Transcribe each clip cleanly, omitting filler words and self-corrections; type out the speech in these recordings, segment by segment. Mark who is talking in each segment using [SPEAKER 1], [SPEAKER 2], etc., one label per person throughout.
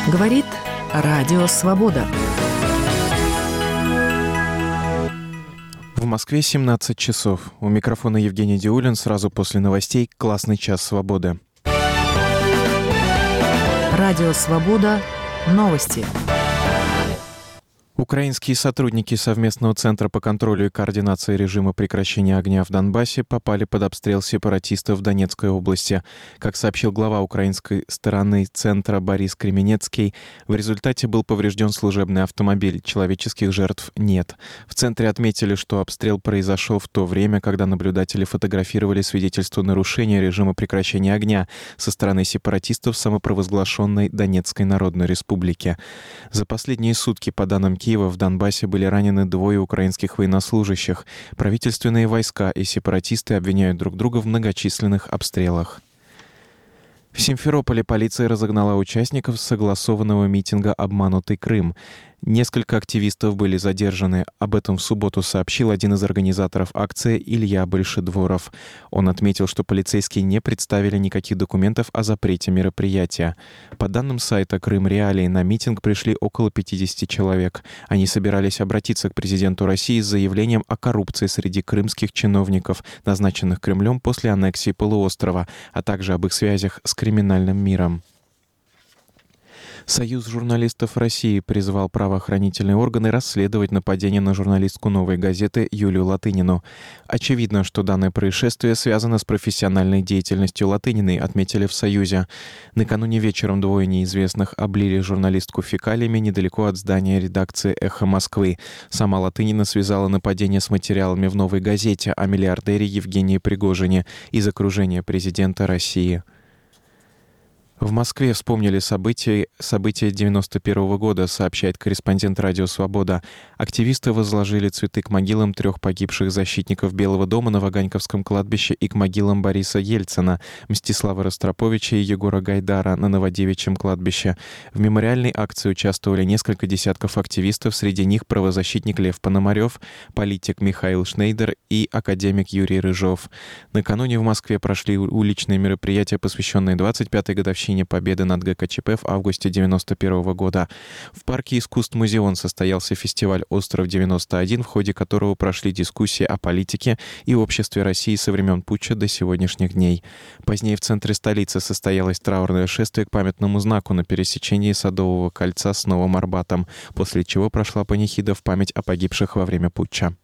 [SPEAKER 1] Говорит Радио Свобода.
[SPEAKER 2] В Москве 17 часов. У микрофона Евгений Диулин. Сразу после новостей «Классный час свободы».
[SPEAKER 1] Радио Свобода. Новости.
[SPEAKER 2] Украинские сотрудники Совместного центра по контролю и координации режима прекращения огня в Донбассе попали под обстрел сепаратистов в Донецкой области. Как сообщил глава украинской стороны центра Борис Кременецкий, в результате был поврежден служебный автомобиль. Человеческих жертв нет. В центре отметили, что обстрел произошел в то время, когда наблюдатели фотографировали свидетельство нарушения режима прекращения огня со стороны сепаратистов самопровозглашенной Донецкой Народной Республики. За последние сутки, по данным Киева, в Донбассе были ранены 2 украинских военнослужащих. Правительственные войска и сепаратисты обвиняют друг друга в многочисленных обстрелах. В Симферополе полиция разогнала участников согласованного митинга «Обманутый Крым». Несколько активистов были задержаны. Об этом в субботу сообщил один из организаторов акции Илья Большедворов. Он отметил, что полицейские не представили никаких документов о запрете мероприятия. По данным сайта «Крым Реалии», на митинг пришли около 50 человек. Они собирались обратиться к президенту России с заявлением о коррупции среди крымских чиновников, назначенных Кремлем после аннексии полуострова, а также об их связях с криминальным миром. Союз журналистов России призвал правоохранительные органы расследовать нападение на журналистку «Новой газеты» Юлию Латынину. Очевидно, что данное происшествие связано с профессиональной деятельностью Латыниной, отметили в Союзе. Накануне вечером 2 неизвестных облили журналистку фекалиями недалеко от здания редакции «Эхо Москвы». Сама Латынина связала нападение с материалами в «Новой газете» о миллиардере Евгении Пригожине из окружения президента России. В Москве вспомнили события 1991 года, сообщает корреспондент «Радио Свобода». Активисты возложили цветы к могилам 3 погибших защитников Белого дома на Ваганьковском кладбище и к могилам Бориса Ельцина, Мстислава Ростроповича и Егора Гайдара на Новодевичьем кладбище. В мемориальной акции участвовали несколько десятков активистов, среди них правозащитник Лев Пономарев, политик Михаил Шнейдер и академик Юрий Рыжов. Накануне в Москве прошли уличные мероприятия, посвященные 25-й годовщине победы над ГКЧП в августе 1991 года. В парке искусств «Музеон» состоялся фестиваль «Остров-91», в ходе которого прошли дискуссии о политике и обществе России со времен путча до сегодняшних дней. Позднее в центре столицы состоялось траурное шествие к памятному знаку на пересечении Садового кольца с Новым Арбатом, после чего прошла панихида в память о погибших во время путча.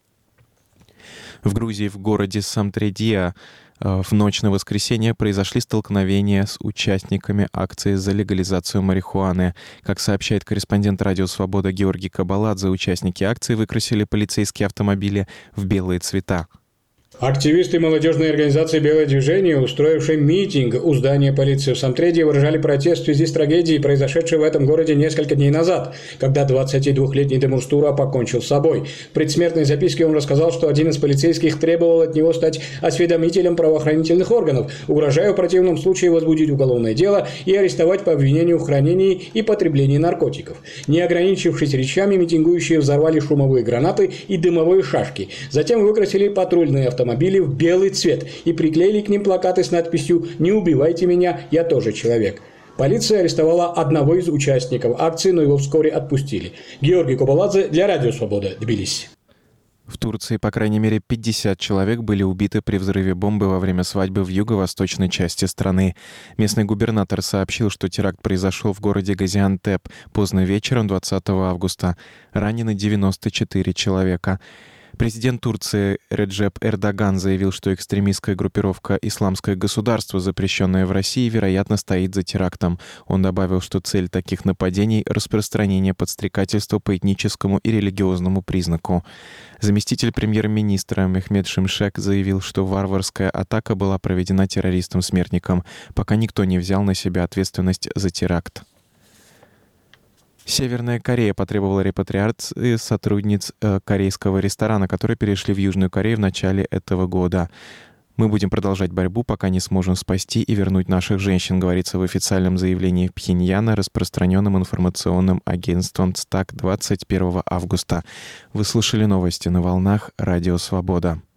[SPEAKER 2] В Грузии, в городе Самтредия, в ночь на воскресенье произошли столкновения с участниками акции за легализацию марихуаны. Как сообщает корреспондент «Радио Свобода» Георгий Кабаладзе, участники акции выкрасили полицейские автомобили в белые цвета.
[SPEAKER 3] Активисты молодежной организации «Белое движение», устроившие митинг у здания полиции в Самтреде, выражали протест в связи с трагедией, произошедшей в этом городе несколько дней назад, когда 22-летний Демурстура покончил с собой. В предсмертной записке он рассказал, что один из полицейских требовал от него стать осведомителем правоохранительных органов, угрожая в противном случае возбудить уголовное дело и арестовать по обвинению в хранении и потреблении наркотиков. Не ограничившись речами, митингующие взорвали шумовые гранаты и дымовые шашки. Затем выкрасили патрульные автомобили в белый цвет и приклеили к ним плакаты с надписью «Не убивайте меня, я тоже человек». Полиция арестовала одного из участников акции, но его вскоре отпустили. Георгий Кабаладзе для Радио Свобода, Тбилиси.
[SPEAKER 2] В Турции, по крайней мере, 50 человек были убиты при взрыве бомбы во время свадьбы в юго-восточной части страны. Местный губернатор сообщил, что теракт произошел в городе Газиантеп поздно вечером 20 августа. Ранены 94 человека. Президент Турции Реджеп Эрдоган заявил, что экстремистская группировка «Исламское государство», запрещенная в России, вероятно, стоит за терактом. Он добавил, что цель таких нападений — распространение подстрекательства по этническому и религиозному признаку. Заместитель премьер-министра Мехмед Шимшек заявил, что варварская атака была проведена террористом-смертником, пока никто не взял на себя ответственность за теракт. Северная Корея потребовала репатриации сотрудниц корейского ресторана, которые перешли в Южную Корею в начале этого года. «Мы будем продолжать борьбу, пока не сможем спасти и вернуть наших женщин», говорится в официальном заявлении Пхеньяна, распространенном информационным агентством ЦТАК 21 августа. Вы слушали новости на волнах Радио Свобода.